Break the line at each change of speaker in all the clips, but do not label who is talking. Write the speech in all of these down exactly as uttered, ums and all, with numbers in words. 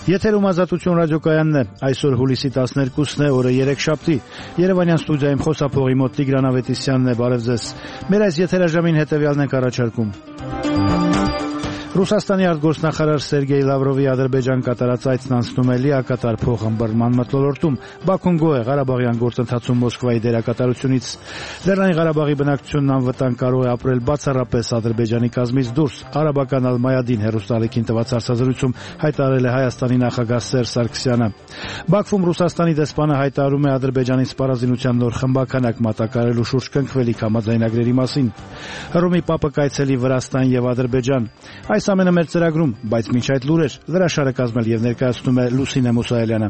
Եթերում Ազատություն ռադիոկայանն է, այսօր հուլիսի տասներկուսն է, օրը երեքշաբթի, Երևանյան ստուդիայում խոսափողի մոտ Տիգրան Ավետիսյանն է, բարև ձեզ։ Մեր այս եթերաժամին հետևյալն ենք առաջարկում։ Ռուսաստանի արտգործնախարար Սերգեյ Լավրովի Ադրբեջան կատարած այցն անցնում է լիակատար փոխըմբռնման մթնոլորտում։ Բաքուն գոհ է Ղարաբաղյան գործընթացում Մոսկվայի դերակատարությունից։ Լեռնային Ղարաբաղի բնակչությունն անվտանգ կարող է ապրել բացառապես Ադրբեջանի կազմից դուրս։ Արաբական Ալ-Մայադին հեռուստաալիքին տված հարցազրույցում հայտարարել է Հայաստանի նախագահ Սերժ Սարգսյանը։ Բաքվում Ռուսաստանի դեսպանը հայտարարում է Ադրբեջանի սպառազինության նոր խմբականակ մատակարարելու շուրջ կնքվելիք համաձայնագրերի մասին։ Հռոմի Պապը կայցելի Վրաստան եւ Ադրբեջան։ Այս ամենը մեր ծրագրում, բայց մինչ այդ լուրեր, լրաշարը կազմել եւ ներկայացնում է Լուսինե Մուսայելյանը։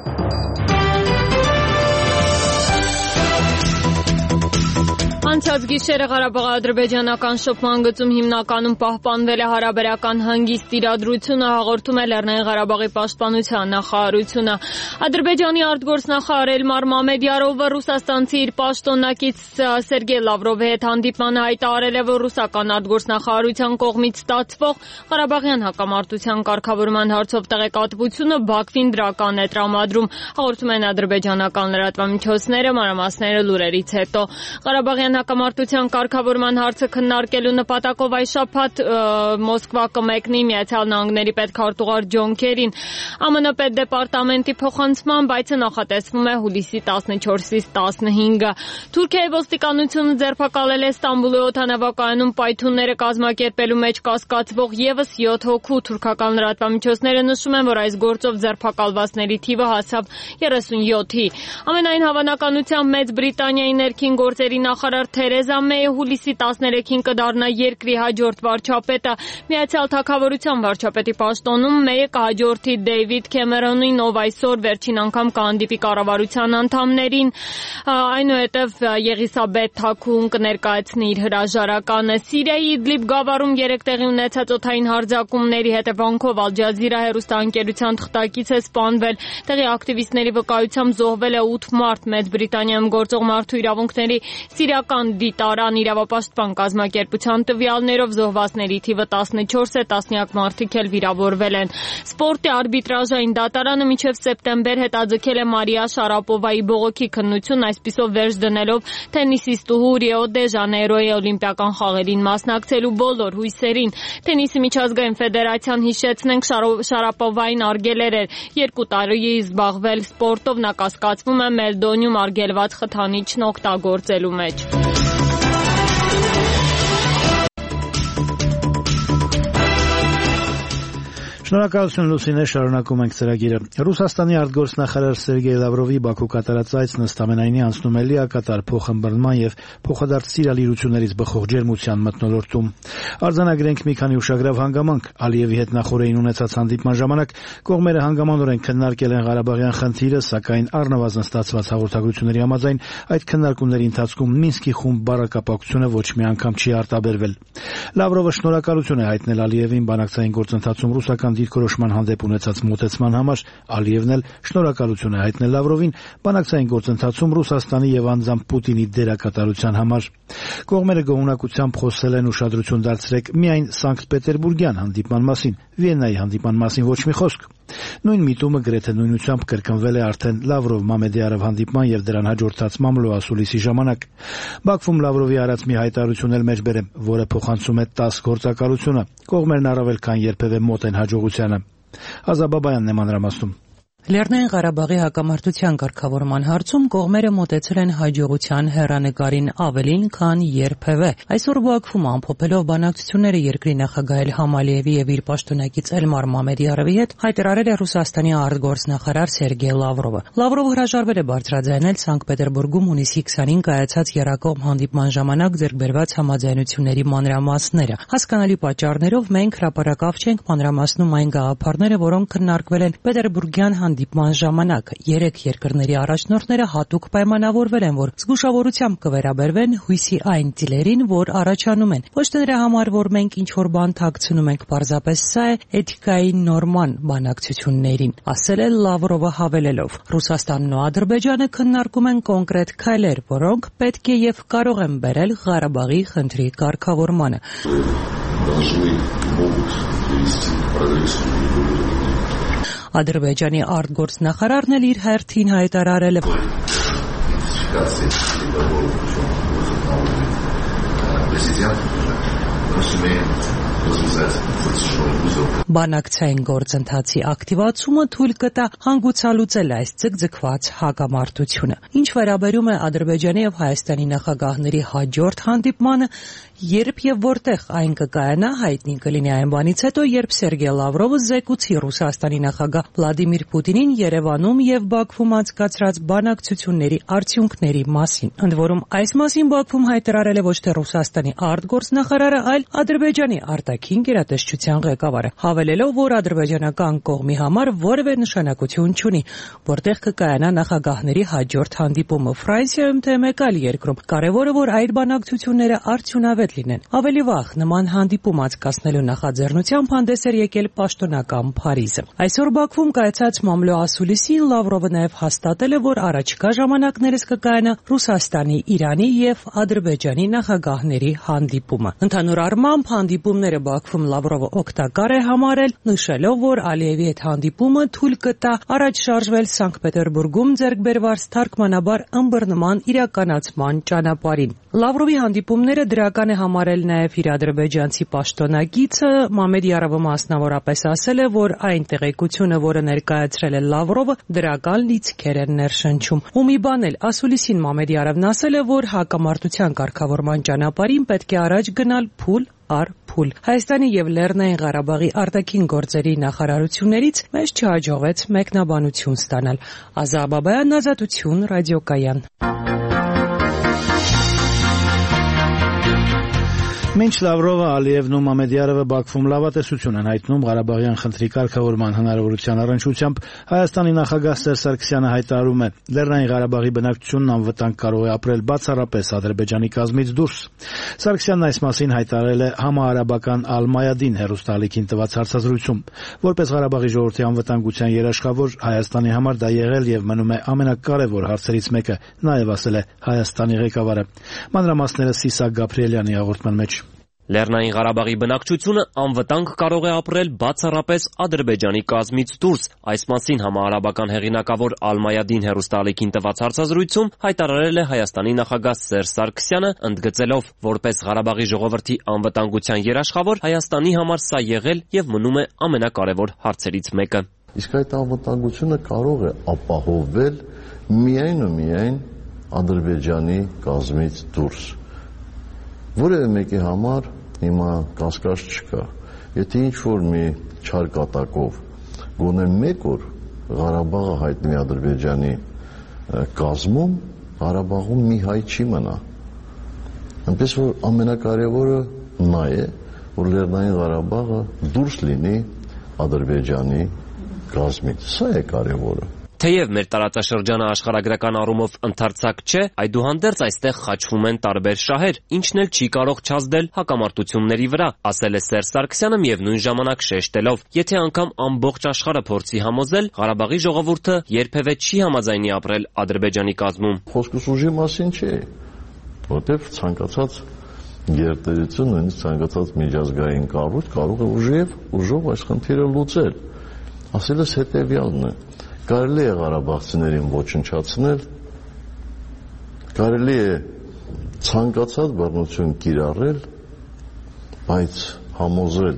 Անցած գիշերը Ղարաբաղ-ադրբեջանական շփման գծում հիմնականում պահպանվել է հարաբերական հանգիստ իրադրությունը, հաղորդում է Լեռնային Ղարաբաղի պաշտպանության նախարարությունը։ Ադրբեջանի արտգործնախարար Էլմար Մամեդյարովը ռուսաստանցի իր պաշտոնակից Սերգեյ Լավրովի հետ հանդիպմանը հայտարարել է, որ ռուսական արտգործնախարարության կողմից ստացվող Ղարաբաղյան հակամարտության կարգավորման հարցով տեղեկատվությունը Բաքվին դրական է տրամադրում, հաղորդում են ադրբեջանական լրատվամիջոցները, մանրամասները լուրերից հետո։ Ղարաբաղյան հակամարտության կարգավորման հարցը քննարկելու նպատակով այս շաբաթ Մոսկվա կմեկնի Միացյալ Նահանգների պետքարտուղար Ջոն Քերին։ ԱՄՆ պետդեպարտամենտի փոխանցմամբ այցը նախատեսվում է հուլիսի տասնչորսից տասնհինգը։ Թուրքիայի ոստիկանությունը ձերբակալել է Ստամբուլի օդանավակայանում պայթյունները կազմակերպելու մեջ կասկածվող ևս յոթ հոգու։ Թուրքական լրատվամիջոցները նշում են, որ այս գործով ձերբակալվածների թիվը հասավ երեսունյոթի։ Ամենայն հավանականությամբ Մեծ Բրիտանիայի ներքին գործերի նախարար Թերեզա Մեյը հուլիսի տասներեքին կդառնա երկրի հաջորդ վարչապետը։ Միացյալ Թագավորության վարչապետի պաշտոնում Մեյը կհաջորդի Դեյվիդ Քեմերոնին, ով այսօր վերջին անգամ կհանդիպի կառավարության անդամներին, այնուհետև Եղիսաբեթ Թաքուն կներկայացնի իր հրաժարականը։ Սիրիայի Իդլիբ գավառում երեկ տեղի ունեցած օդային հարձակումների հետևանքով Ալ Ջազիրա հեռուստաընկերության թղթակից է սպանվել։ Տեղի ակտիվիստների վկայությամբ զոհվել է ութ մարդ։ Մեծ Բրիտանիայում գործող մարդու իրավունքների Սիրիական դիտարան իրավապաշտպան կազմակերպության տվյալներով զոհվածների թիվը տասնչորս է, տասնյակ մարդիկ էլ վիրավորվել են։ Սպորտի արբիտրաժային դատարանը մինչև սեպտեմբեր հետաձգել է Մարիա Շարապովայի բողոքի քննություն, այսպիսով վերջ դնելով թենիսիստուհու Ռիո դե Ժանեյրոյի օլիմպիական խաղերին մասնակցելու բոլոր հույսերին։ Թենիսի միջազգային ֆեդերացիան, հիշեցնենք, Շարապովային արգելեր էր երկու տարի զբաղվել սպորտով, նա կասկածվում է Մելդոնիում արգելված խթանիչն օգտագործելու մեջ։
Շնորհակալություն Լուսինե, շարունակում ենք ծրագիրը։ Ռուսաստանի արտգործնախարար Սերգեյ Լավրովի Բաքու կատարած այցն ըստ ամենայնի անցնում է լիակատար փոխըմբռնման եւ փոխադարձ սիրալիրություններից բխող ջերմության մթնոլորտում։ Արձանագրենք մի քանի ուշագրավ հանգամանք։ Ալիևի հետ նախորդին ունեցած հանդիպման ժամանակ կողմերը հանգամանորեն քննարկել են Ղարաբաղյան խնդիրը, սակայն առնվազն ստացված հաղորդագրությունների համաձայն այդ քննարկումների ընթացքում Մինսկի խումբ բառակապակցությունը ոչ մի անգամ չի արտաբերվել։ Լավրովը շնորհակալություն է հայտնել Ալիևին բանակցային գործընթացում ռուսական դիրքորոշման հանդեպ ունեցած մոտեցման համար։ Ալիևն էլ շնորհակալություն է հայտնել Լավրովին բանակցային գործընթացում Ռուսաստանի եւ անձամբ Պուտինի դերակատարության համար։ Կողմերը գոհունակությամբ խոսել են ուշադրություն դարձրեք միայն Սանկտ Պետերբուրգյան հանդիպման մասին, Վիեննայի հանդիպման մասին ոչ մի խոսք։ Նույն միտումը գրեթե նույնությամբ կրկնվել է արդեն Լավրով-Մամեդյարով հանդիպման եւ դրան հաջորդած մամլո ասուլիսի ժամանակ։ Բաքվում Լավրովի արած մի հայտարարություն էլ մեջբերեմ, որը փոխանցում է տաս գործակալությունը։ Կողմերն առավել քան երբևէ մոտ են հաջողությանը։ Ազաբաբայանն է մանրամասնում։
Լեռնային Ղարաբաղի հակամարտության կարգավորման հարցում կողմերը մոտեցել են հաջողության հեռանկարին ավելին, քան երբևէ։ Այսօր Բաքվում ամփոփելով բանակցությունները երկրի նախագահ Իլհամ Ալիևի եւ իր պաշտոնակից Էլմար Մամեդյարովի հետ հայտարարել է Ռուսաստանի արտգործնախարար Սերգեյ Լավրովը։ Լավրովը հրաժարվել է բարձրաձայնել Սանկտ Պետերբուրգում հունիսի քսանին կայացած եռակողմ հանդիպման ժամանակ ձեռք բերված համաձայնությունների մանրամասները։ Հասկանալի պատճառներով մենք հրապարակավ չենք մանրամասնում այն գաղափարները, որոնք քննարկվել են Պետերբուրգյան հանդիպման ժամանակ։ Երեք երկրների առաջնորդները հատուկ պայմանավորվել են, որ զգուշավորությամբ կվերաբերվեն հույսի այն ծիլերին, որ առաջանում են։ Ոչ թե նրա համար, որ մենք ինչ-որ բան թաքցնում ենք, պարզապես սա է էթիկայի նորման բանակցություններին, ասել է Լավրովը հավելելով։ Ռուսաստանն ու Ադրբեջանը քննարկում են կոնկրետ քայլեր, որոնք պետք է եւ կարող են բերել Ղարաբաղի խնդրի կարգավորմանը։ Ադրբեջանի արտգործնախարարն էլ իր հերթին հայտարարել է, բանակցային գործընթացի ակտիվացումը թույլ կտա հանգուցալուծել այս ձգձգված հակամարտությունը։ Ինչ վերաբերում է Ադրբեջանի եւ Հայաստանի նախագահների հաջորդ հանդիպմանը, երբ եւ որտեղ այն կկայանա, հայտնի կլինի այն բանից հետո, երբ Սերգեյ Լավրովը զեկուցի Ռուսաստանի նախագահ Վլադիմիր Պուտինին Երևանում եւ Բաքվում անցկացրած բանակցությունների արդյունքների մասին։ Ընդ որում, այս մասին Բաքվում հայտարարել է ոչ թե Ռուսաստանի արտգործնախարարը, այլ Ադրբեջանի արտաքին գերատեսչության ղեկավարը, հավելելով, որ ադրբեջանական կողմի համար որևէ նշանակություն չունի, որտեղ կկայանա նախագահների հաջորդ հանդիպումը Ֆրանսիայում թե մեկ այլ երկրում։ Կարևորը, որ այդ բանակցությունները արդյունավետ լինեն։ Ավելի վաղ նման հանդիպում անցկացնելու նախաձեռնությամբ հանդես էր եկել պաշտոնական Փարիզը։ Այսօր Բաքվում կայացած մամլո ասուլիսին Լավրովը նաև հաստատել է, որ առաջիկա ժամանակներս կկայանա Ռուսաստանի, Իրանի եւ Ադրբեջանի նախագահների հանդիպումը։ Ընդհանուր առմամբ հանդիպումները Բաքվում Լավրովը օգտակար է համարել, նշելով, որ Ալիևի հետ հանդիպումը թույլ կտա առաջ շարժվել Սանկտ Պետերբուրգում ձեռք բերված թարգմանաբար ըմբռնման իրականացման ճանապարհին։ Լավրովի հանդիպումները դրական է համարել նաև իր ադրբեջանցի պաշտոնակիցը Մամեդ Յարովը մասնավորապես ասել է, որ այն տեղեկությունը, որը ներկայացրել է Լավրովը, դրական լիցքեր է ներշնչում։ Ու մի բան էլ, ասուլիսին Մամեդ Յարովն ասել է, որ հակամարտության կարգավորման ճանապարհին պետք է առաջ գնալ փուլ առ փուլ։ Հայաստանի եւ Լեռնային Ղարաբաղի արտաքին գործերի նախարարություններից մեզ չհաջողվեց մեկնաբանություն ստանալ։ Ազա Բաբայան, Ազատություն, ռադիոկայան։
Մինչ Լավրովը, Ալիևն ու Մամեդյարովը Բաքվում լավատեսություն են հայտնում Ղարաբաղյան խնդրի կարգավորման հնարավորության առնչությամբ, Հայաստանի նախագահ Սերժ Սարգսյանը հայտարարում է, Լեռնային Ղարաբաղի բնակչությունն անվտանգ կարող է ապրել բացառապես Ադրբեջանի կազմից դուրս։ Սարգսյանն այս մասին հայտարարել է համահարաբական Ալ-Մայադին հեռուստաալիքին տված հարցազրույցում։ Որպես Ղարաբաղի ժողովրդի անվտանգության երաշխավոր, Հայաստանի համար դա եղել եւ մնում է ամենակարևոր հարցերից մեկը, նաեւ ասել է Հայաստանի ղեկավարը։ Մանրամասները Սիսակ Գաբրիելյանի հաղորդման մեջ։
Լեռնային Ղարաբաղի բնակչությունը անվտանգ կարող է ապրել բացառապես Ադրբեջանի կազմից դուրս։ Այս մասին համահարաբական հեղինակավոր Ալ-Մայադին հեռուստաալիքին տված հարցազրույցում հայտարարել է Հայաստանի նախագահ Սերժ Սարգսյանը, ընդգծելով, որպես Ղարաբաղի ժողովրդի անվտանգության երաշխավոր, Հայաստանի համար սա եղել եւ մնում է ամենակարևոր հարցերից մեկը։
Իսկ այդ անվտանգությունը կարող է ապահովվել միայն ու միայն Ադրբեջանի կազմից դուրս։ Որևէ մեկի համար հիմա կասկած չկա։ Եթե ինչ-որ մի չար կատակով գոնե մեկ օր Ղարաբաղը հայտնի Ադրբեջանի կազմում, Ղարաբաղում մի հայ չի մնա։ Այնպես որ ամենակարևորը նա է, որ Լեռնային Ղարաբաղը դուրս լինի Ադրբեջանի կազմից։ Սա է կարևորը։
Թեև մեր տարածաշրջանը աշխարհագրական առումով ընդարձակ չէ, այդուհանդերձ այստեղ խաչվում են տարբեր շահեր, ինչն էլ չի կարող չազդել հակամարտությունների վրա, ասել է Սերժ Սարգսյանը միևնույն ժամանակ շեշտելով, եթե անգամ ամբողջ աշխարհը փորձի համոզել, Ղարաբաղի ժողովուրդը երբևէ չի համաձայնի ապրել Ադրբեջանի կազմում։
Խոսքս ուժի մասին չէ, որտեղ ցանկացած գերտերություն, նույնիսկ ցանկացած միջազգային կառույց կարող է ուժով, ուժով այս խնդիրը լուծել։ Ասելս հետևյալն է. Կարելի է ղարաբաղցիներին ոչնչացնել, կարելի է ցանկացած բռնություն կիրառել, բայց համոզել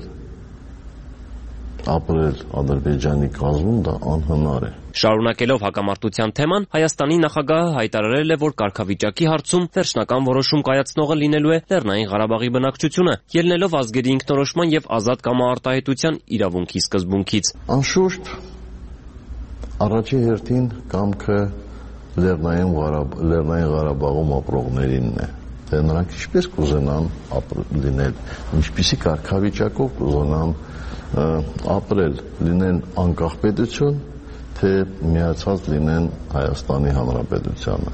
ապրել Ադրբեջանի կազմում դա անհնար է։
Շարունակելով հակամարտության թեման, Հայաստանի նախագահը հայտարարել է, որ կարգավիճակի հարցում վերջնական որոշում կայացնողը լինելու է Լեռնային Ղարաբաղի բնակչությունը, ելնելով ազգերի ինքնորոշման եւ ազատ կամարտահայտության իրավունքի սկզբունքից։
Անշուշտ առաջի հերթին կամքը Լեռնային Ղարաբաղում ապրողներինն է, թե նրանք ինչպես կուզենան լինել, ինչպիսի կարգավիճակով կուզենան ապրել, լինեն անկախ պետություն, թե միացած լինեն Հայաստանի Հանրապետությանը։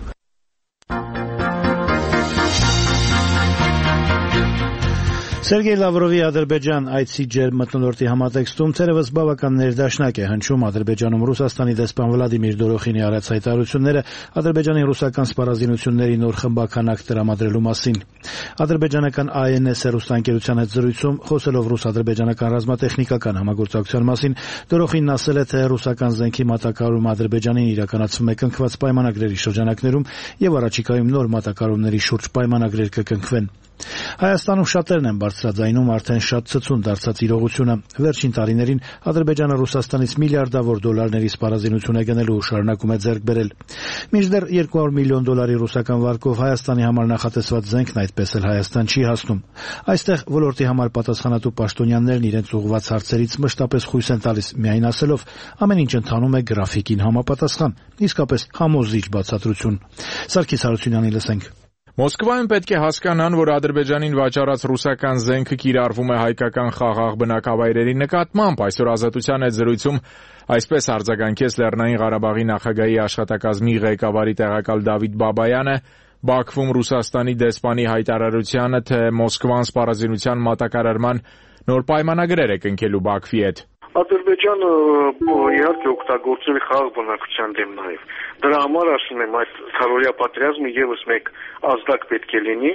Սերգեյ Լավրովի Ադրբեջան այցի ջերմմթնոլորտի համատեքստում թերևս բավական ներդաշնակ է հնչում Ադրբեջանում Ռուսաստանի դեսպան Վլադիմիր Դորոխինի արած հայտարարությունները Ադրբեջանի ռուսական սպառազինությունների նոր խմբականակ տրամադրելու մասին։ Ադրբեջանական Այ Էն Էս հեռուստաընկերության հետ զրույցում խոսելով ռուս-ադրբեջանական ռազմատեխնիկական համագործակցության մասին Դորոխինն ասել է, թե ռուսական զենքի մատակարարումը Ադրբեջանին իրականացվում է կնքված պայմանագրերի շրջանակներում եւ առաջիկայում նոր մատակարարումների շուրջ պայմանագրեր կկնքվեն։ Հայաստանում շատերն են բարձրաձայնում արդեն շատ ցցուն դարձած իրողությունը։ Վերջին տարիներին Ադրբեջանը Ռուսաստանից միլիարդավոր դոլարների սպառազինություն է գնելու ու շարունակում է ձեռք բերել։ Մինչդեռ երկու հարյուր միլիոն դոլարի ռուսական վարկով Հայաստանի համար նախատեսված զենքն այդպես էլ Հայաստան չի հասնում։ Այստեղ ոլորտի համար պատասխանատու պաշտոնյաներն իրենց ուղղված հարցերից մշտապես խույս են տալիս, միայն ասելով ամեն ինչ ընթանում է գրաֆիկին համապատասխան, իսկապես համոզիչ բացատրություն։ Սարգիս Հարությունյանի լսենք։
Մոսկվայում պետք է հասկանան, որ Ադրբեջանին վաճառած ռուսական զենքը կիրառվում է հայկական խաղաղ բնակավայրերի նկատմամբ։ Այսօր Ազատության հետ զրույցում այսպես արձագանքեց Լեռնային Ղարաբաղի նախագահի աշխատակազմի ղեկավարի տեղակալ Դավիթ Բաբայանը Բաքվում Ռուսաստանի դեսպանի հայտարարությանը, թե Մոսկվան սպառազինության մատակարարման նոր պայմանագրեր է կնքելու Բաքվի հետ։
Ադրբեջանը իհարկե օգտագործել է խաղաղ բնակչության դեմ նաև։ Դրա համար ասում եմ, այդ քարորիա պատերազմը եւս մեկ ազդակ պետք է լինի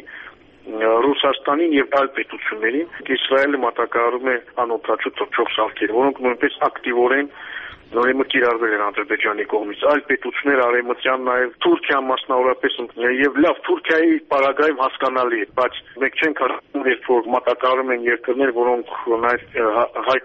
Ռուսաստանին եւ այլ պետություններին։ Իսրայելը մատակարարում է անօդաչու թռչող սարքեր, որոնք նույնպես ակտիվորեն նորեմը կիրառվել են Ադրբեջանի կողմից։ Այլ պետություններ արևմտյան նաև Թուրքիան մասնավորապես եւ լավ Թուրքիայի պարագայում հասկանալի է, բայց մենք չենք հարցնում, երբ որ մատակարարում են երկրներ, որոնք նաև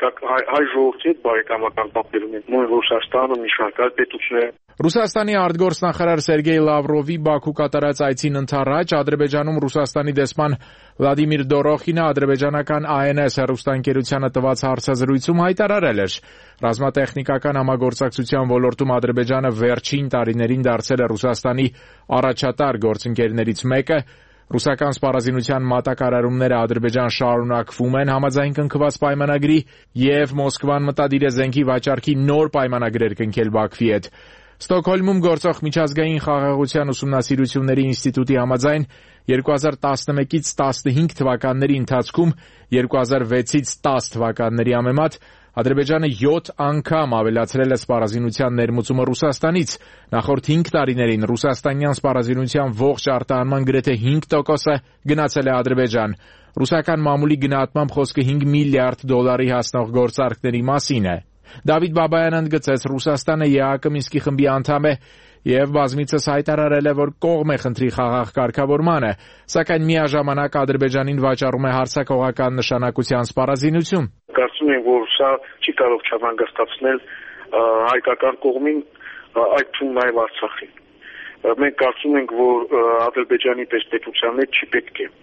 հայ ժողովրդի հետ բարեկամական կապերում են, նույն Ռուսաստանը, մի շարք այլ պետություններ։
Ռուսաստանի արտգործնախարար Սերգեյ Լավրովի Բաքու կատարած այցին ընդառաջ Ադրբեջանում Ռուսաստանի դեսպան Վլադիմիր Դորոխինը ադրբեջանական Այ Էն Էս հեռուստաընկերությանը տված հարցազրույցում հայտարարել էր. ռազմատեխնիկական համագործակցության ոլորտում Ադրբեջանը վերջին տարիներին դարձել է Ռուսաստանի առաջատար գործընկերներից մեկը, ռուսական սպառազինության մատակարարումները Ադրբեջան շարունակվում են համաձայն կնքված պայմանագրի եւ Մոսկվան մտադիր է զենքի վաճառքի նոր պայմանագրեր կնքել Բաքվի հետ։ Ստոկհոլմում գործող միջազգային խաղաղության ուսումնասիրությունների ինստիտուտի համաձայն երկու հազար տասնմեկից տասնհինգ թվականների ընթացքում երկու հազար վեցից տաս թվականների համեմատ Ադրբեջանը յոթ անգամ ավելացրել է սպառազինության ներմուծումը Ռուսաստանից։ Նախորդ հինգ տարիներին ռուսաստանյան սպառազինության ողջ արտահանման գրեթե հինգ տոկոսը գնացել է Ադրբեջան։ Ռուսական մամուլի գնահատմամբ խոսքը հինգ միլիարդ դոլարի հասնող գործարքների մասին է։ Դավիթ Բաբայանը ընդգծեց, Ռուսաստանը Է Ա Կը Մինսկի խմբի անդամ է եւ բազմիցս հայտարարել է, որ կողմ է խնդրի խաղաղ կարգավորմանը, սակայն միաժամանակ Ադրբեջանին վաճառում է հարձակողական նշանակության սպառազինություն։
Կարծում եմ, որ սա չի կարող չանհանգստացնել հայկական կողմին, այդ թվում նաև Արցախին։ Մենք կարծում ենք, որ Ադրբեջանի պես պետության հետ չի պետք է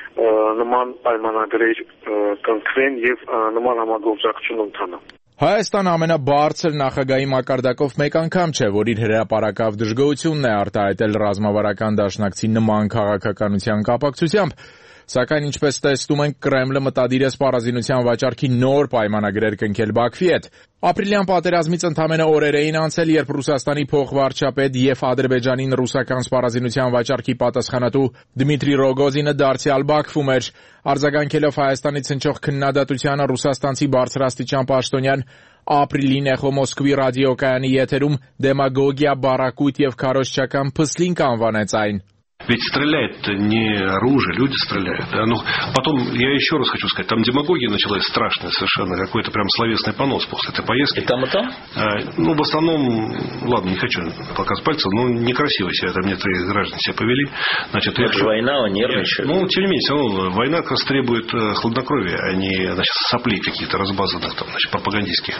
նման պայմանագրեր կնքվեն եւ նման համագործակցություն ընթանա։
Հայաստանը ամենաբարձր նախագահի մակարդակով մեկ անգամ չէ, որ իր հրապարակավ դժգոհությունն է արտահայտել ռազմավարական դաշնակցի նման քաղաքականության կապակցությամբ, սակայն ինչպես տեսնում ենք, Կրեմլը մտադիր է սպառազինության վաճառքի նոր պայմանագրեր կնքել Բաքվի հետ։ Ապրիլյան պատերազմից ընդամենը օրեր էին անցել, երբ Ռուսաստանի փոխվարչապետ եւ Ադրբեջանին ռուսական սպառազինության վաճառքի պատասխանատու Դմիտրի Ռոգոզինը դարձյալ Բաքվում էր։ Արձագանքելով Հայաստանից հնչող քննադատությանը ռուսաստանցի բարձրաստիճան պաշտոնյան ապրիլին Էխո Մոսկվի ռադիոկայանի եթերում դեմագոգիա, բառակույտ եւ քարոզչական փսլինք անվանեց այն։
Ведь стреляет не оружие, люди стреляют. Да? Ну, потом, я еще раз хочу сказать, там демагогия началась страшная совершенно, какой-то прям словесный понос после этой поездки.
И там, и там?
А, ну, в основном, ладно, не хочу показывать пальцем, но некрасиво себя там некоторые граждане себя повели. Значит,
это же война, он нервничает.
Ну, тем не менее, все равно, война как раз требует хладнокровия, а не, значит, соплей каких-то разбазанных, там, значит, пропагандистских.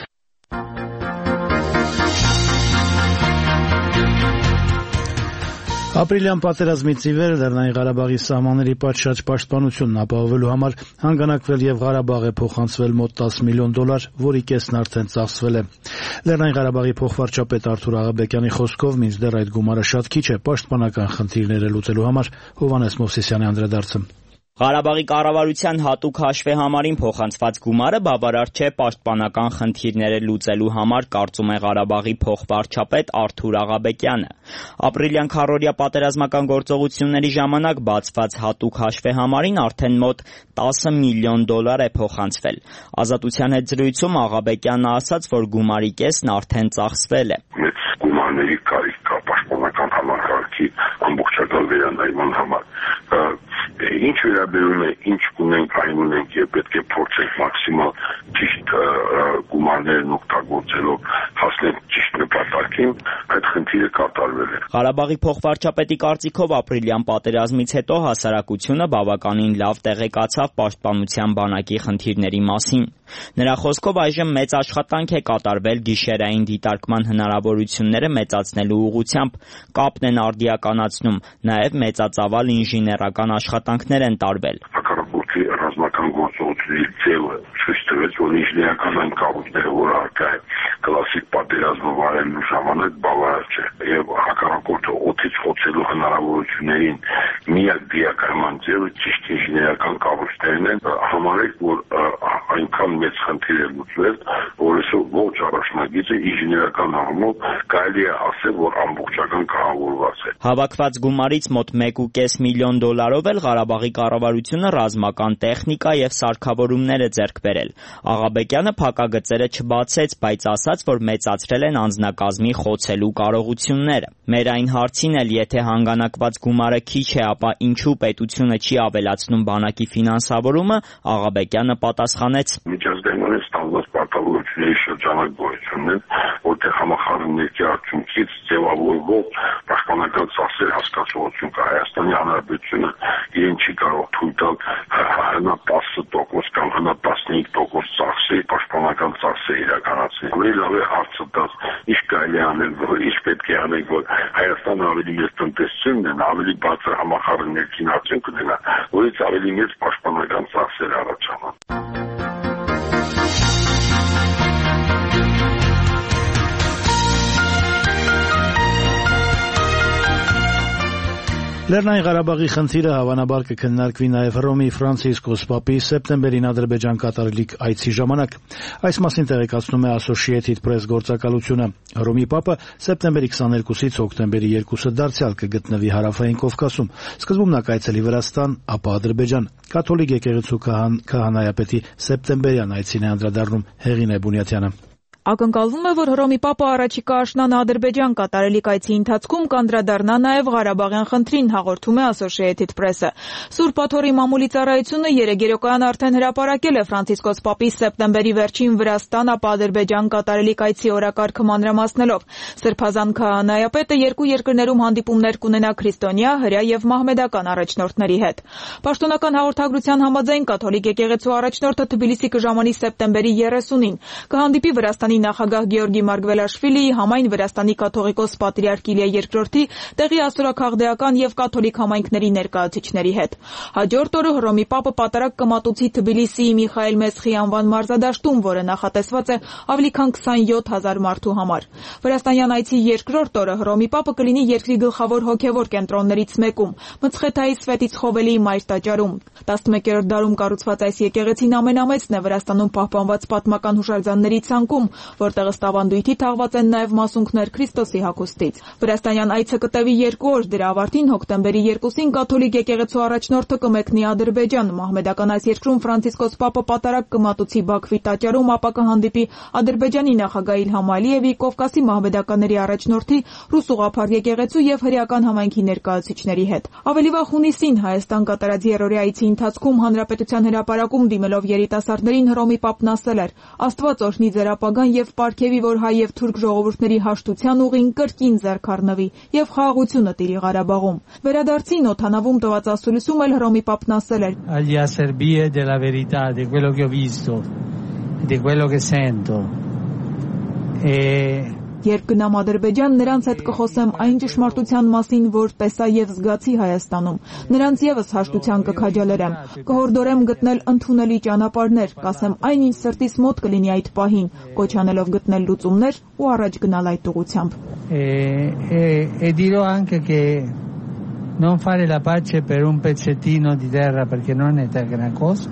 Ապրիլյան պատերազմից ի վեր Լեռնային Ղարաբաղի սահմանների պատշաճ պաշտպանությունն ապահովելու համար հանգանակվել եւ Ղարաբաղ է փոխանցվել մոտ տասը միլիոն դոլար, որի կեսն արդեն ծախսվել է։ Լեռնային Ղարաբաղի փոխվարչապետ Արթուր Աղաբեկյանի խոսքով մինչդեռ այդ գումարը շատ քիչ է պաշտպանական խնդիրները լուծելու համար։ Հովհաննես Մովսիսյանի անդրադարձը։
Ղարաբաղի կառավարության հատուկ հաշվի համարին փոխանցված գումարը բավարար չէ պաշտպանական խնդիրները լուծելու համար, կարծում է Ղարաբաղի փոխվարչապետ Արթուր Աղաբեկյանը։ Ապրիլյան քառօրյա պատերազմական գործողությունների ժամանակ բացված հատուկ հաշվի համարին արդեն մոտ տասը միլիոն դոլար է փոխանցվել։ Ազատության հետ զրույցում Աղաբեկյանը ասաց, որ գումարի կեսն արդեն ծախսվել է։
Մեծ գումարների կարիք կա պաշտպանական համակարգի ամբողջական վերանայման համար։ Ինչ վերաբերում է, ինչ ունենք, այն ունենք եւ պետք է փորձենք մաքսիմալ ճիշտ գումարներն օգտագործելով հասնել ճիշտ նպատակին, այդ խնդիրը կատարվել է։
Ղարաբաղի փոխվարչապետի կարծիքով ապրիլյան պատերազմից հետո հասարակությունը բավականին լավ տեղեկացավ պաշտպանության բանակի խնդիրների մասին։ Նրա խոսքով այժմ մեծ աշխատանք է կատարվել գիշերային դիտարկման հնարավորությունները մեծացնելու ուղղությամբ, կապն են արդիականացնում, նաև մեծածավալ ինժեներական աշխատանքներ են տարվել։
Հակառակորդի ռազմական գործողությունների ձևը ցույց տվեց, որ ինժեներական այն կառույցները, որ առկա է կլասիկ պատերազմը վարելու ժամանակ բավարար չէ, եւ հակառակորդը օդից խոցելու հնարավորություններին միակ դիակայման ձևը ճիշտ ինժեներական կառույցներն են։ Համարեք, որ այնքան մեծ խնդիր է լուծվել, որ այսօր ողջ առաջնագիծը ինժեներական առումով կարելի է ասել, որ ամբողջական կառավարված է։
Հավաքված գումարից մոտ մեկ ու կես միլիոն դոլարով էլ Ղարաբաղի կառավարությունը ռազմական տեխնիկա եւ սարքավորումներ է ձեռք բերել։ Աղաբեկյանը փակագծերը չբացեց, բայց ասաց, որ մեծացրել են անձնակազմի խոցելու կարողությունները։ Մեր այն հարցին էլ, եթե հանգանակված գումարը քիչ է, ապա ինչու պետությունը չի ավելացնում բանակի ֆինանսավորումը, Աղաբեկյանը պատասխանեց.
Միջազգային ստանված պարտավորությունների շրջանակ գոյությունն են, որտեղ համախառնների արդյունքից ձևավորվող պաշտպանական ծախսեր հասկացողություն կա։ Հայաստանի Հանրապետությունը իրեն չի կարող թույլ տալ հնա տասը տոկոս կամ հնա տասնհինգ տոկոս ծախսի պաշտպանական ծախսեր իրականացնել։ Ավելի լավ է հարցը տալ, ինչ կարելի անել, ինչ պետք է անել, որ Հայաստանը ավելի մեծ տնտեսություն ունենա, ավելի բարձր համախառն ներքին արդյունք ունենա, որից ավելի մեծ պաշտպանական ծախսեր առաջանան։
Լեռնային Ղարաբաղի խնդիրը հավանաբար կքննարկվի նաև Հռոմի Ֆրանցիսկոս Պապի սեպտեմբերին Ադրբեջան կատարելիք այցի ժամանակ։ Այս մասին տեղեկացնում է Associated Press գործակալությունը։ Հռոմի Պապը սեպտեմբերի քսաներկուսից հոկտեմբերի երկուսը դարձյալ կգտնվի Հարավային Կովկասում։ Սկզբում նա կայցելի Վրաստան, ապա Ադրբեջան։ Կաթոլիկ եկեղեցու քահանայապետի սեպտեմբերյան այցին է անդրադառնում Հեղինե Բունյաթյանը։
Ակնկալվում է, որ Հռոմի Պապը առաջիկա աշնանը Ադրբեջան կատարելիք այցի ընթացքում կանդրադառնա նաև Ղարաբաղյան խնդրին, հաղորդում է Associated Press-ը։ Սուրբ Աթոռի մամուլի ծառայությունը երեգերոկայան արդեն հրապարակել է Ֆրանցիսկոս Պապի սեպտեմբերի վերջին Վրաստան, ապա Ադրբեջան կատարելիք այցի օրակարգը մանրամասնելով։ Սրբազան քահանայապետը երկու երկրներում հանդիպումներ կունենա քրիստոնյա, հրեա եւ մահմեդական առաջնորդների հետ։ Պաշտոնական հաղորդագրության համաձայն կաթոլիկ եկեղեցու առաջնորդը Թբիլիսի կժամանի սեպտեմբերի երեսունին կհանդիպի Վրաստանի նախագահ Գեորգի Մարգվելաշվիլիի, համայն Վրաստանի կաթողիկոս պատրիարք Իլիա երկրորդի, տեղի ասորաքաղդեական եւ կաթոլիկ համայնքների ներկայացուցիչների հետ։ Հաջորդ օրը Հռոմի Պապը պատարագ կմատուցի Թբիլիսիի Միխայել Մեսխի անվան մարզադաշտում, որը նախատեսված է ավելի քան քսանյոթ հազար մարդու համար։ Վրաստանյան այցի երկրորդ օրը Հռոմի Պապը կլինի երկրի գլխավոր հոգևոր կենտրոններից մեկում՝ Մցխեթայի Սվետից Խովելիի մայր տաճարում։ տասնմեկերորդ դարում կառուցված այս եկեղեցին ամենամեծն է Վրաստանում պահպանված պատմական հուշարձանների ցանկում, որտեղ ըստ ավանդույթի թաղված են նաև մասունքներ Քրիստոսի հագուստից։ Վրաստանյան այցը կտևի երկու օր, դրա ավարտին հոկտեմբերի երկուսին կաթոլիկ եկեղեցու առաջնորդը կմեկնի Ադրբեջան։ Մահմեդական այս երկրում Ֆրանցիսկոս Պապը պատարագ կմատուցի Բաքվի տաճարում, ապա կհանդիպի Ադրբեջանի նախագահ Իլհամ Ալիևի, Կովկասի մահմեդականների առաջնորդի, ռուս ուղղափառ եկեղեցու եւ հրեական համայնքի ներկայացուցիչների հետ։ Ավելի վաղ հունիսին Հայաստան կատարած երրորդյա այցի ընթացքում Հանրապետության հրապարակում դիմելով երիտասարդներին Հռոմի Պապն ասել էր. «Աստված օրհնի ձեր ապագան եւ պարգեւի, որ հայ եւ թուրք ժողովուրդների հաշտության ուղին կրկին ձեռք առնվի եւ խաղաղությունը տիրի Ղարաբաղում»։ Վերադարձին օդանավում տված ասուլիսում էլ Հռոմի Պապն ասել էր.
«Agli acerbi della verità, di quello che ho visto, di quello che sento». E
Երբ գնամ Ադրբեջան, նրանց հետ կխոսեմ այն ճշմարտության մասին, որ տեսա եւ զգացի Հայաստանում։ Նրանց եւս հաշտության կքաջալերեմ։ Կհորդորեմ գտնել ընդունելի ճանապարհներ, կասեմ այն ինչ սրտիս մոտ կլինի այդ պահին, կոչ անելով գտնել լուծումներ ու առաջ գնալ այդ ուղղությամբ։
E, e, e dirò anche che non fare la pace per un pezzettino di terra perché non è gran cosa.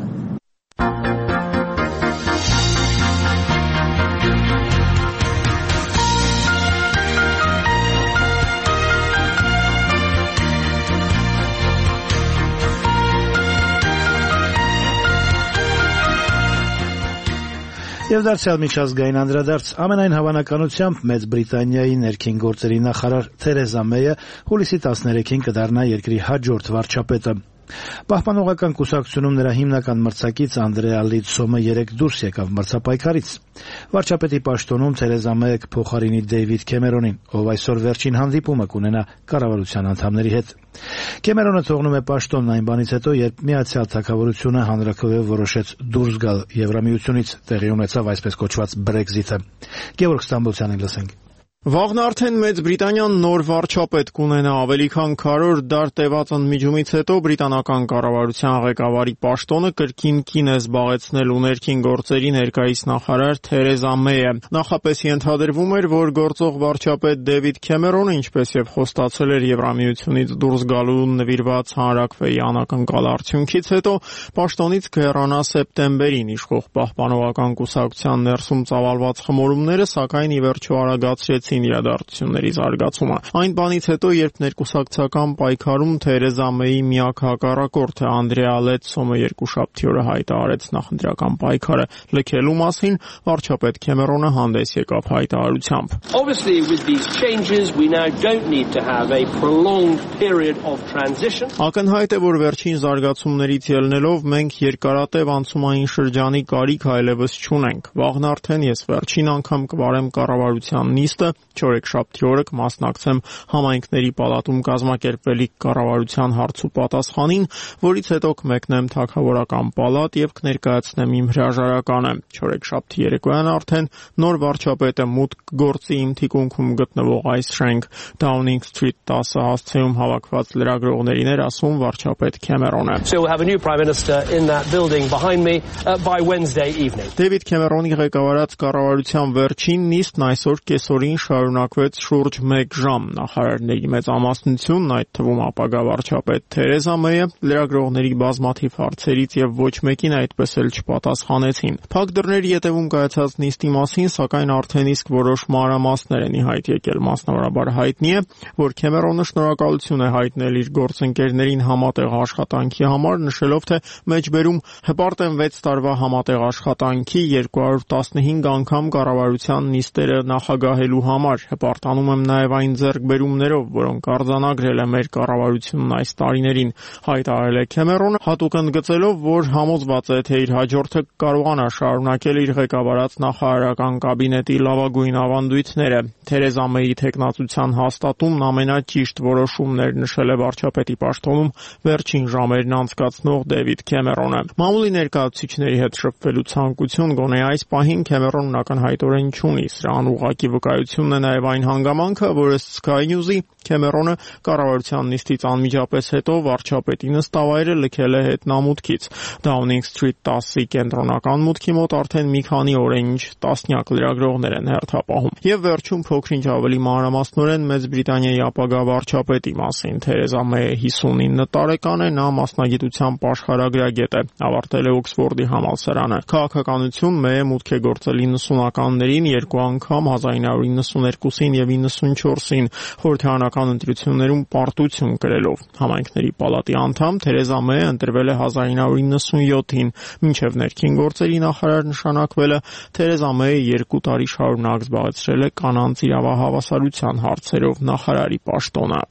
Եվ դարձյալ միջազգային անդրադարձ ամենայն հավանականությամբ Մեծ Բրիտանիայի ներքին գործերի նախարար Թերեզա Մեյը հուլիսի տասներեքին կդառնա երկրի հաջորդ վարչապետը։ Պահպանողական կուսակցությունում նրա հիմնական մրցակից Անդրեա Լիդսոմը երեկ դուրս եկավ մրցապայքարից։ Վարչապետի պաշտոնում Թերեզա Մեյը կփոխարինի Դեյվիդ Քեմերոնին, ով այսօր վերջին հանդիպումը կունենա կառավարության անդամների հետ։ Քեմերոնը թողնում է պաշտոնն այն բանից հետո, երբ Միացյալ Թագավորությունը հանրաքվեով որոշեց դուրս գալ Եվրամիությունից, տեղի ունեցավ այսպես կոչված Brexit-ը։ Գևորգ Ստամբոլցյանին լսենք։
Վաղն արդեն Մեծ Բրիտանիան նոր վարչապետ կունենա, ավելի քան քառորդ դար տևած ընդմիջումից հետո բրիտանական կառավարության ղեկավարի պաշտոնը կրկին կին է զբաղեցնելու ներքին գործերի ներկայիս նախարար Թերեզա Մեյը։ Նախապես ենթադրվում էր, որ գործող վարչապետ Դեյվիդ Քեմերոնը, ինչպես եւ խոստացել էր Եվրամիությունից դուրս գալու նվիրված հանրաքվեի անակնկալ արդյունքից հետո, պաշտոնից կհեռանա սեպտեմբերին իշխող Պահպանողական կուսակցության ներսում ծավալված խմորումները, սակայն ի վերջո արագացրեց իրադարձությունների զարգացումը։ Այն բանից հետո, երբ ներկուսակցական պայքարում Թերեզա Մեյի միակ հակառակորդը Անդրեա Լիդսոմը երկուշաբթի օրը հայտարարեց նախընտրական պայքարը լքելու մասին, վարչապետ Քեմերոնը հանդես եկավ հայտարարությամբ։
Obviously with these changes we now don't need to have a prolonged period of transition.
Ակնհայտ է, որ վերջին զարգացումներից ելնելով մենք երկարատև անցումային շրջանի կարիք այլևս չունենք։ Վաղն արդեն ես վերջին անգամ կվարեմ կառավարության նիստը, չորեքշաբթի օրը կմասնակցեմ համայնքների պալատում կազմակերպվելիք կառավարության հարց ու պատասխանին, որից հետո կմեկնեմ թագավորական պալատ եւ կներկայացնեմ իմ հրաժարականը։ Չորեքշաբթի երեկոյան արդեն նոր վարչապետը մուտք կգործի իմ թիկունքում գտնվող այս շենք Downing Street տասը հասցեում հավաքված լրագրողներին էր ասում վարչապետ Քեմերոնը։
So we'll have a new prime minister in that building behind me uh, by Wednesday evening.
Դեյվիդ Քեմերոնի ղեկավարած կառավարության վերջին նիստն այսօր կեսօրին շարունակվեց շուրջ մեկ ժամ։ Նախարարների մեծամասնությունն, այդ թվում ապագա վարչապետ Թերեզա Մեյը, լրագրողների բազմաթիվ հարցերից եւ ոչ մեկին այդպես էլ չպատասխանեցին։ Փակ դռների ետևում կայացած նիստի մասին, սակայն արդեն իսկ որոշ մանրամասներ են ի հայտ եկել։ Մասնավորաբար հայտնի է, որ Քեմերոնը շնորհակալություն է հայտնել իր գործընկերներին համատեղ աշխատանքի համար, նշելով, թե մեջբերում հպարտ են վեց տարվա համատեղ աշխատանքի երկու հարյուր տասնհինգ անգամ կառավարության նիստերը նախագահելու համար։ Հպարտանում եմ նաև այն ձեռքբերումներով, որոնք արձանագրել է մեր կառավարությունն այս տարիներին, հայտարարել է Քեմերոնը, հատուկ ընդգծելով, որ համոզված է, թե իր հաջորդը կարողանա շարունակել իր ղեկավարած նախարարական կաբինետի լավագույն ավանդույթները։ Թերեզա Մեյի թեկնածության հաստատումն ամենաճիշտ որոշումն էր, նշել է վարչապետի պաշտոնում վերջին ժամերն անցկացնող Դեյվիդ Քեմերոնը։ Մամուլի ներկայացուցիչների հետ շփվելու ցանկություն գոնե այս պահին Քեմերոնն ակնհայտորեն չունի։ Սրան ուղղակի վկայությունն է նաև այն հանգամանքը, որ ըստ Sky News-ի Քեմերոնը կառավարության նիստից անմիջապես հետո վարչապետի նստավայրը լքել է հետնամուտքից։ Downing Street տասի կենտրոնական մուտքի մոտ արդեն մի քանի օր է ինչ տասնյակ լրագրողներ են հերթապահում։ Եվ վերջում փոքրինչ ավելի մանրամասնորեն Մեծ Բրիտանիայի ապագա վարչապետի մասին։ Թերեզա Մեյը հիսունինը տարեկան է, նա մասնագիտությամբ աշխարհագրագետ է, ավարտել է Օքսֆորդի համալսարանը։ Քաղաքականություն Մեյը մուտք է գործել իննսունականներին երկու անգամ հազար ինը հարյուր իննսուներկուսին եւ իննսունչորսին խորհրդարանական ընտրություններում պարտություն կրելով։ Համայնքների պալատի անդամ Թերեզա Մեյը ընտրվել է հազար ինը հարյուր իննսունյոթին, մինչև ներքին գործերի նախարար նշանակվելը Թերեզա Մեյը երկու տարի շարունակ զբաղեցրել է կանանց իրավահավասարության հարցերով նախարարի պաշտոնը։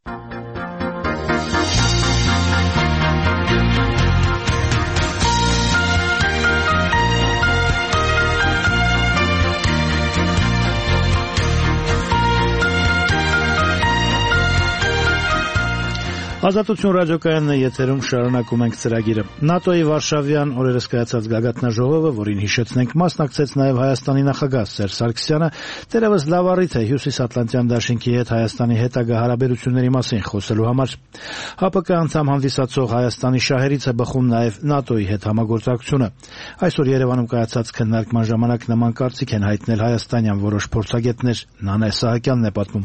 Ազատություն ռադիոկայանն է եթերում, շարունակում ենք ծրագիրը։ ՆԱՏՕ-ի Վարշավյան օրերս կայացած գագաթնաժողովը, որին հիշեցնենք, մասնակցեց նաև Հայաստանի նախագահ Սերժ Սարգսյանը, դեռևս լավ առիթ է Հյուսիսատլանտյան դաշինքի հետ Հայաստանի հետագա հարաբերությունների մասին խոսելու համար։ ՀԱՊԿ անդամ հանդիսացող Հայաստանի շահերից է բխում նաև ՆԱՏՕ-ի հետ համագործակցությունը։ Այսօր Երևանում կայացած քննարկման ժամանակ նման կարծիք են հայտնել հայաստանյան որոշ փորձագետներ։ Նանե Սահակյանն է պատմում։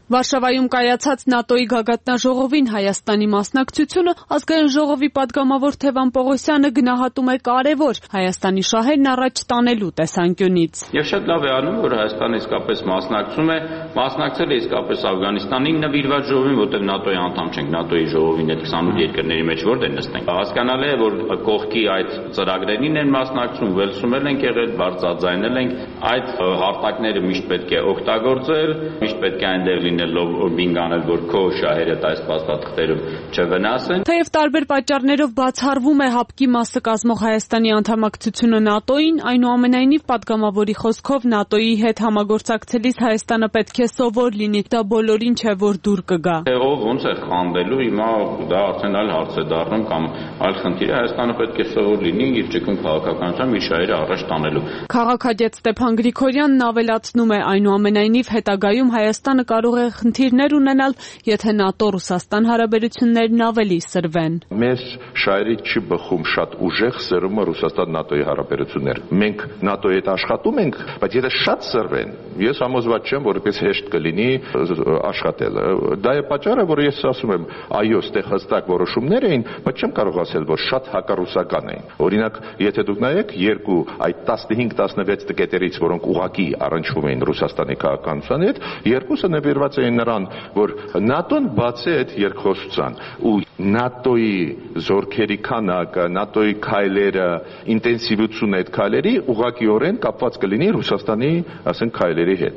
Վարշավայում կայացած ՆԱՏՕ-ի գագաթնաժողովին Հայաստանի մասնակցությունը ազգային ժողովի պատգամավոր Թևան Պողոսյանը գնահատում է կարևոր Հայաստանի շահերն առաջ տանելու տեսանկյունից։
Եվ շատ լավ է անում, որ Հայաստանը իսկապես մասնակցում է, մասնակցել է իսկապես Աֆղանստանին նվիրված ժողովին, որտեղ ՆԱՏՕ-ի անդամ չենք, ՆԱՏՕ-ի ժողովին այդ քսանութ երկրների մեջ որտեղ նստենք։ Հասկանալի է, որ կողքի այդ ծրագրերին են մասնակցում, Վելսում են եղել, բարձրաձայնել ենք, այդ հարտակները միշտ պետք է օգտագործել, միշտ պետք է այնտեղ լինելով բինգ անել, որ քո շահերը այս փաստաթղթերում չվնասեն։
Թեև տարբեր պատճառներով բացառվում է ՀԱՊԿ-ի մասը կազմող Հայաստանի անդամակցությունը ՆԱՏՕ-ին, այնուամենայնիվ պատգամավորի խոսքով ՆԱՏՕ-ի հետ համագործակցելիս Հայաստանը պետք է սովոր լինի, դա բոլորին չէ որ դուր կգա։
Եղով ոնց է խանդելու, հիմա դա արդեն այլ հարց է դառնում կամ այլ խնդիր է, Հայաստանը պետք է սովոր լինի իր ճկուն քաղաքականությամբ իր շահերը առաջ տանելու։
Քաղաքագետ Ստեփան Գրիգորյանն ավելացնում է, այնուամենայնիվ հետագայում Հայաստանը կարող է խնդիրներ ունենալ, եթե ՆԱՏՕ-Ռուսաստան հարաբերություններն ավելի սրվեն։
Մեր շահերի չի բխում շատ ուժեղ սրումը Ռուսաստան-ՆԱՏՕ-ի հարաբերություններ։ Մենք ՆԱՏՕ-ի հետ աշխատում ենք, բայց եթե շատ սրվեն, ես համոզված չեմ, որ այդպես հեշտ կլինի աշխատել։ Դա է պատճառը, որ ես ասում եմ, այո, ստեղ հստակ որոշումներ էին, բայց չեմ կարող ասել, որ շատ հակառուսական էին։ Օրինակ, եթե դուք նայեք երկու այդ տասնհինգ տասնվեց տկետերից, որոնք ուղղակի առնչվում էին Ռուսաստանի քաղաքականության հետ, երկուսը նվիրված էին նրան, որ ՆԱՏՕ-ն բացի այդ երկխոսության ու ՆԱՏՕ-ի զորքերի քանակը, ՆԱՏՕ-ի քայլերը, ինտենսիվությունը այդ քայլերի ուղղակիորեն կապված կլինի Ռուսաստանի, ասենք, քայլերի հետ։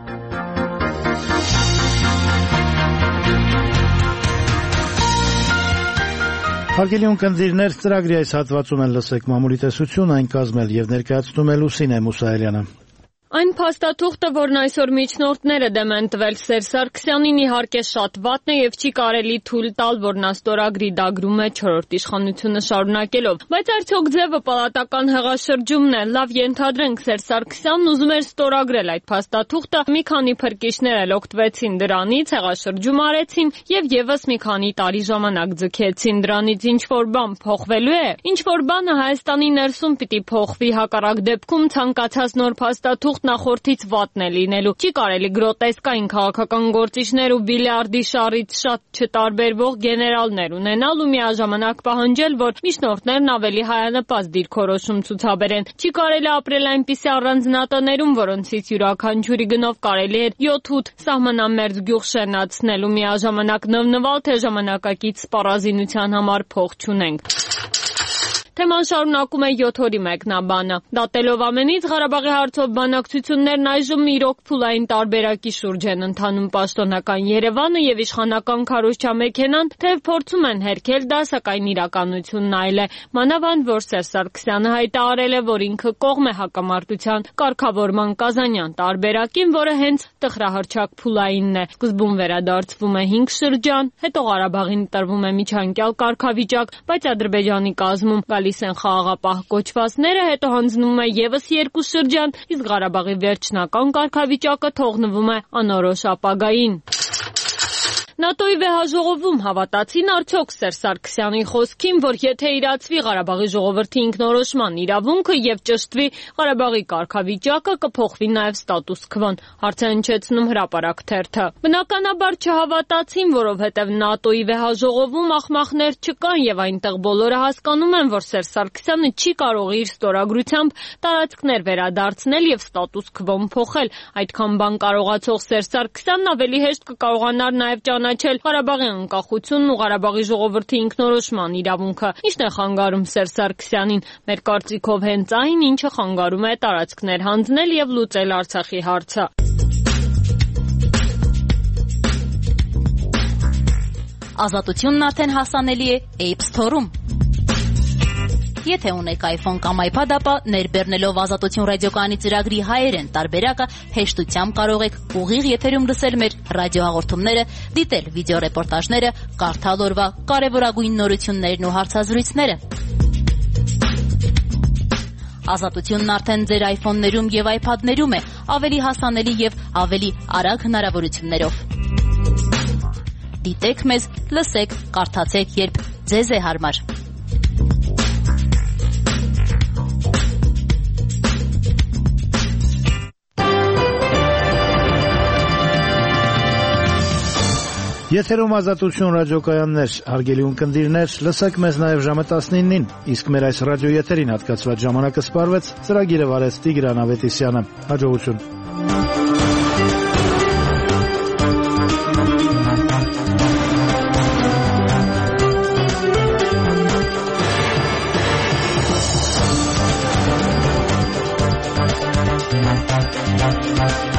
Հարգելի ունկնդիրներ, ծրագրի այս հատվածում են լսեք մամուլի տեսություն, այն կազմել եւ ներկայացնում է Լուսինե Մուսայելյանը։
Այն փաստաթուղթը, որն այսօր միջնորդները դեմ են տվել Սերժ Սարգսյանին, իհարկե շատ վատն է եւ չի կարելի թույլ տալ, որ նա ստորագրի դագրում է չորրորդ իշխանությունը շարունակելով։ Բայց արդյոք ձևը պալատական հեղաշրջումն է։ Լավ ենթադրենք, Սերժ Սարգսյանն ուզում էր ստորագրել այդ փաստաթուղթը, մի քանի փրկիչներ էլ օգտվեցին դրանից, հեղաշրջում արեցին եւ եւս մի քանի տարի ժամանակ ձգեցին դրանից։ Ինչ որ բան փոխվելու է, ինչ որ բանը Հայաստանի ներսում պիտի փոխվի, հակառակ դեպքում ցանկացած նոր փաստաթուղթ նախորդից վատն է լինելու։ Չի կարելի գրոտեսկային քաղաքական գործիչներ ու բիլիարդի շարից շատ չտարբերվող գեներալներ ունենալ ու միաժամանակ պահանջել, որ միջնորդներն ավելի հայանպաստ դիրքորոշում ցուցաբերեն։ Չի կարելի ապրել այնպիսի առանձնատներում, որոնցից յուրաքանչյուրի գնով կարելի է յոթ-ութ սահմանամերձ գյուղ շենացնել ու միաժամանակ նվնվալ, թե ժամանակակից սպառազինության համար փող չունենք։ Թեման շարունակում է յոթ օրի մեկնաբանը։ Դատելով ամենից, Ղարաբաղի հարցով բանակցություններն այժմ իրոք փուլային տարբերակի շուրջ են ընթանում պաշտոնական Երևանը եւ իշխանական քարոզչամեքենան, թեև փորձում են հերքել դա, սակայն իրականությունն այլ է։ Մանավանդ որ Սերժ Սարգսյանը հայտարարել է, որ ինքը կողմ է հակամարտության կարգավորման Կազանյան տարբերակին, որը հենց տխրահռչակ փուլայինն է։ Սկզբում վերադարձվում է հինգ շրջան, հետո Ղարաբաղին տրվում է միջանկյալ կարգավիճակ, բայց Ադրբեջանի կազմում գալիս են խաղաղապահ կոչվածները, հետո հանձնվում է եւս երկու շրջան, իսկ Ղարաբաղի վերջնական կարգավիճակը թողնվում է անորոշ ապագային։ ՆԱՏՕ-ի վեհաժողովում հավատացին արդյոք Սերժ Սարգսյանի խոսքին, որ եթե իրացվի Ղարաբաղի ժողովրդի ինքնորոշման իրավունքը եւ ճշտվի Ղարաբաղի կարգավիճակը, կփոխվի նաեւ ստատուս քվոն, հարց է հնչեցնում Հրապարակ թերթը։ Բնականաբար չհավատացին, որովհետեւ ՆԱՏՕ-ի վեհաժողովում ախմախներ չկան եւ այնտեղ բոլորը հասկանում են, որ Սերժ Սարգսյանը չի կարող իր ստորագրությամբ տարածքներ վերադարձնել եւ ստատուս քվոն փոխել։ Այդքան բան կարողացող Սերժ Սարգսյանն ավելի հեշտ կկարողանար նաեւ ճանաչել Ղարաբաղի անկախությունն ու Ղարաբաղի ժողովրդի ինքնորոշման իրավունքը։ Ինչն է խանգարում Սերժ Սարգսյանին։ Մեր կարծիքով հենց այն, ինչը խանգարում է տարածքներ հանձնել եւ լուծել Արցախի հարցը։
Ազատությունն արդեն հասանելի է App Store-ում։ Եթե ունեք iPhone կամ iPad, ապա ներբեռնելով Ազատություն ռադիոկայանի ծրագրի հայերեն տարբերակը հեշտությամբ կարող եք ուղիղ եթերում լսել մեր ռադիոհաղորդումները, դիտել վիդեոռեպորտաժները, կարդալ օրվա կարևորագույն նորություններն ու հարցազրույցները։ Ազատությունն արդեն ձեր iPhone-ներում եւ iPad-ներում է, ավելի հասանելի եւ ավելի արագ հնարավորություններով։ Դիտեք մեզ, լսեք, կարդացեք, երբ ձեզ է հարմար։
Եթերում Ազատություն ռադիոկայաններ, հարգելի ունկնդիրներ, լսեք մեզ նաև ժամը տասնինին, իսկ մեր այս ռադիոեթերին հատկացված ժամանակը սպառվեց, ծրագիրը վարեց Տիգրան Ավետիսյանը։ Հաջողություն։
We'll be right back.